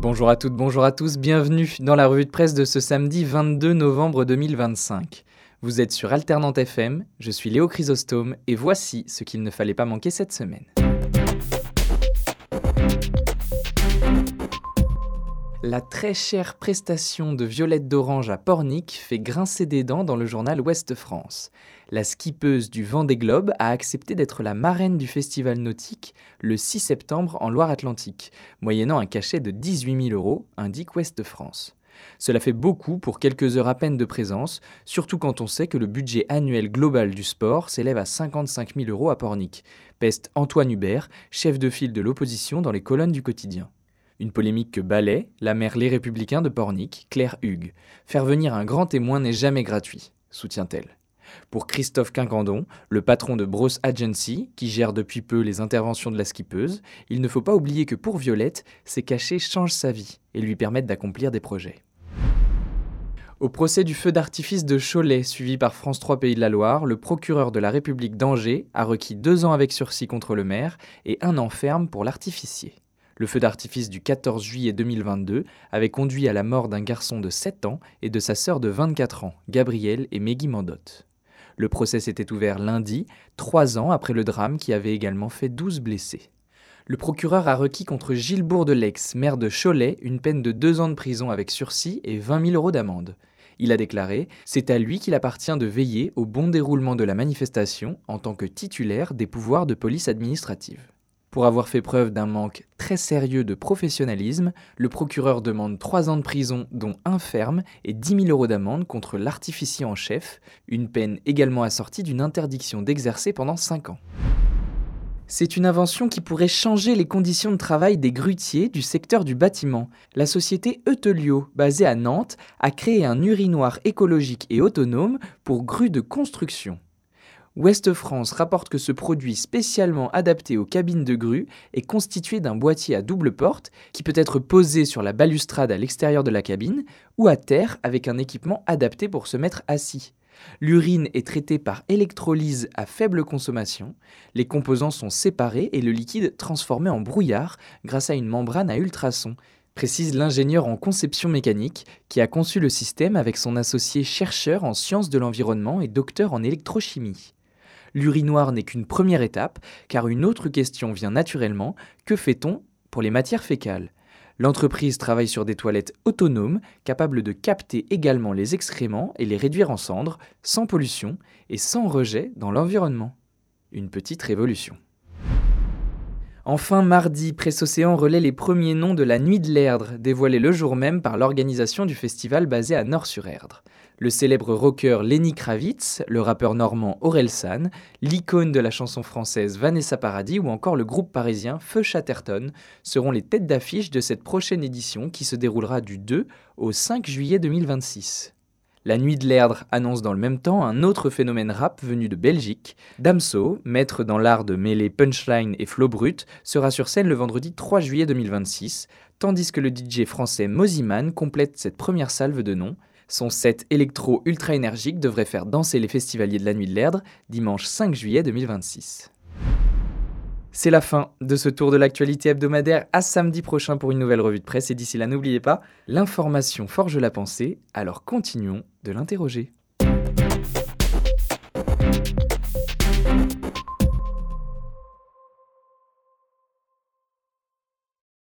Bonjour à toutes, bonjour à tous, bienvenue dans la revue de presse de ce samedi 22 novembre 2025. Vous êtes sur Alternante FM, je suis Léo Chrysostome et voici ce qu'il ne fallait pas manquer cette semaine. La très chère prestation de Violette d'Orange à Pornic fait grincer des dents dans le journal Ouest France. La skippeuse du Vendée Globe a accepté d'être la marraine du festival nautique le 6 septembre en Loire-Atlantique, moyennant un cachet de 18 000 €, indique Ouest France. Cela fait beaucoup pour quelques heures à peine de présence, surtout quand on sait que le budget annuel global du sport s'élève à 55 000 € à Pornic, peste Antoine Hubert, chef de file de l'opposition dans les colonnes du quotidien. Une polémique que balaie la maire Les Républicains de Pornic, Claire Hugues. Faire venir un grand témoin n'est jamais gratuit, soutient-elle. Pour Christophe Quincandon, le patron de Bros Agency, qui gère depuis peu les interventions de la skippeuse, il ne faut pas oublier que pour Violette, ces cachets changent sa vie et lui permettent d'accomplir des projets. Au procès du feu d'artifice de Cholet, suivi par France 3 Pays de la Loire, le procureur de la République d'Angers a requis 2 ans avec sursis contre le maire et 1 an ferme pour l'artificier. Le feu d'artifice du 14 juillet 2022 avait conduit à la mort d'un garçon de 7 ans et de sa sœur de 24 ans, Gabrielle et Meggy Mandotte. Le procès s'était ouvert lundi, 3 ans après le drame qui avait également fait 12 blessés. Le procureur a requis contre Gilles Bourdelex, maire de Cholet, une peine de 2 ans de prison avec sursis et 20 000 € d'amende. Il a déclaré « C'est à lui qu'il appartient de veiller au bon déroulement de la manifestation en tant que titulaire des pouvoirs de police administrative ». Pour avoir fait preuve d'un manque très sérieux de professionnalisme, le procureur demande 3 ans de prison, dont 1 ferme, et 10 000 € d'amende contre l'artificier en chef, une peine également assortie d'une interdiction d'exercer pendant 5 ans. C'est une invention qui pourrait changer les conditions de travail des grutiers du secteur du bâtiment. La société Eutelio, basée à Nantes, a créé un urinoir écologique et autonome pour grues de construction. Ouest France rapporte que ce produit spécialement adapté aux cabines de grue est constitué d'un boîtier à double porte qui peut être posé sur la balustrade à l'extérieur de la cabine ou à terre avec un équipement adapté pour se mettre assis. L'urine est traitée par électrolyse à faible consommation, les composants sont séparés et le liquide transformé en brouillard grâce à une membrane à ultrasons, précise l'ingénieur en conception mécanique qui a conçu le système avec son associé chercheur en sciences de l'environnement et docteur en électrochimie. L'urinoir n'est qu'une première étape, car une autre question vient naturellement, que fait-on pour les matières fécales ? L'entreprise travaille sur des toilettes autonomes, capables de capter également les excréments et les réduire en cendres, sans pollution et sans rejet dans l'environnement. Une petite révolution. Enfin, mardi, Presse Océan relaie les premiers noms de la Nuit de l'Erdre, dévoilés le jour même par l'organisation du festival basé à Nort-sur-Erdre. Le célèbre rocker Lenny Kravitz, le rappeur normand Orelsan, l'icône de la chanson française Vanessa Paradis ou encore le groupe parisien Feu Chatterton seront les têtes d'affiche de cette prochaine édition qui se déroulera du 2 au 5 juillet 2026. La Nuit de l'Erdre annonce dans le même temps un autre phénomène rap venu de Belgique. Damso, maître dans l'art de mêler punchline et flow brut, sera sur scène le vendredi 3 juillet 2026, tandis que le DJ français Moziman complète cette première salve de noms. Son set électro ultra énergique devrait faire danser les festivaliers de la Nuit de l'Erdre dimanche 5 juillet 2026. C'est la fin de ce tour de l'actualité hebdomadaire. À samedi prochain pour une nouvelle revue de presse. Et d'ici là, n'oubliez pas, l'information forge la pensée, alors continuons de l'interroger.